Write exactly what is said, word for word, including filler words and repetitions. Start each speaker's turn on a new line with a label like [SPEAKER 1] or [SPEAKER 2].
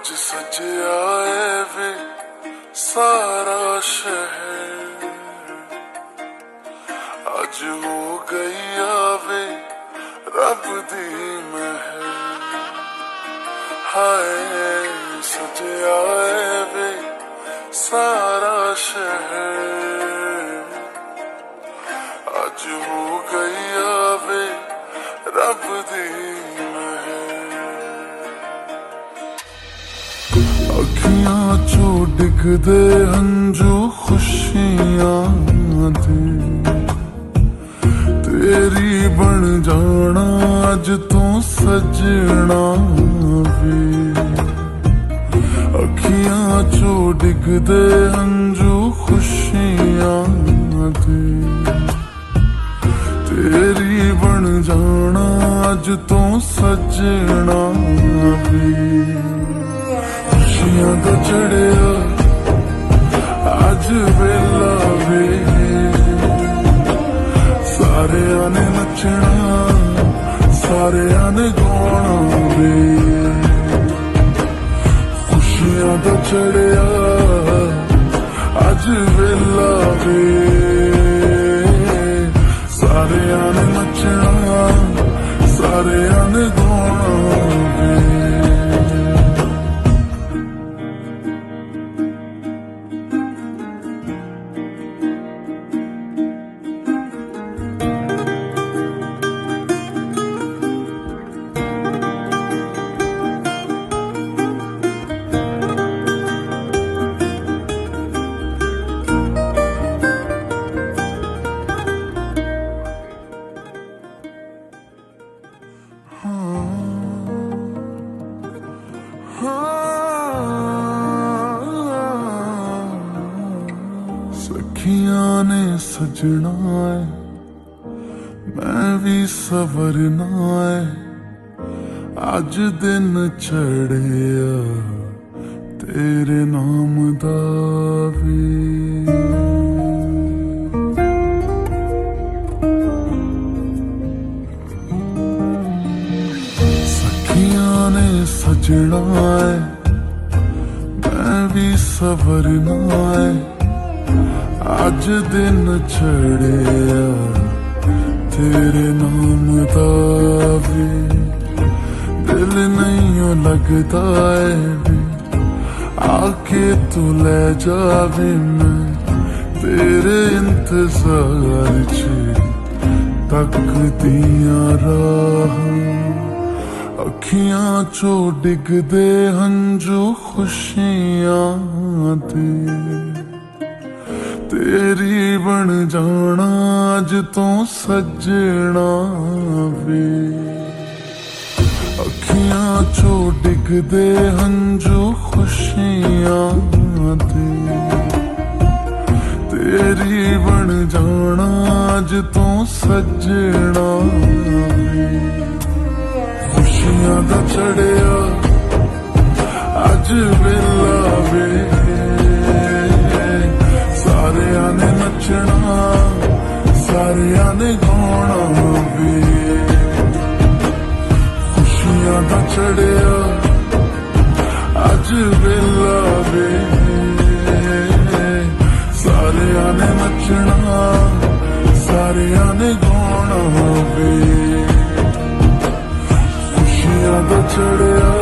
[SPEAKER 1] अज सजया है वे सारा शहर, अज हो गई आवे रब दी महर। हाय सजया है वे सारा शहर, अज हो गई आवे रब दी अखियां चो डिगदे हंजू खुशियां दे, तेरी बन जाना अज तो सजना वे। अखियां चो डिगदे हंजू खुशियां दे, तेरी बन जाना अज तो सजना वे। खुशियां दा चढ़िया अज वेला वे, सारिया ने नचना सारिया ने गाना वे। खुशियां दा चढ़िया अज वेला वे, सारिया ने नचना सारिया ने गाना वे। सखियां ने सजना है मैं भी सवरना है, अज दिन चढ़िया तेरे नाम दा वे। सखियां ने सजना है मैं भी सवरना है, अज दिन चढ़िया तेरे नाम दा वे। दिल नहीं लगता है भी आके तू ले जावे, मैं तेरे इंतजार च तकदियां राह। अखियां चो डिगदे हंजू खुशियां दे, तेरी बन जाना अज तो सजना वे। अखियां चो डिगदे हंजू खुशियां दे, तेरी बन जाना अज तो सजना वे। खुशियां दा चढ़िया अज वेला वे, सारिया ने नचना सारिया ने गाना वे। खुशियां दा चढ़िया अज वेला वे, सारिया ने नचना सारिया ने गाना वे। खुशियां दा चढ़िया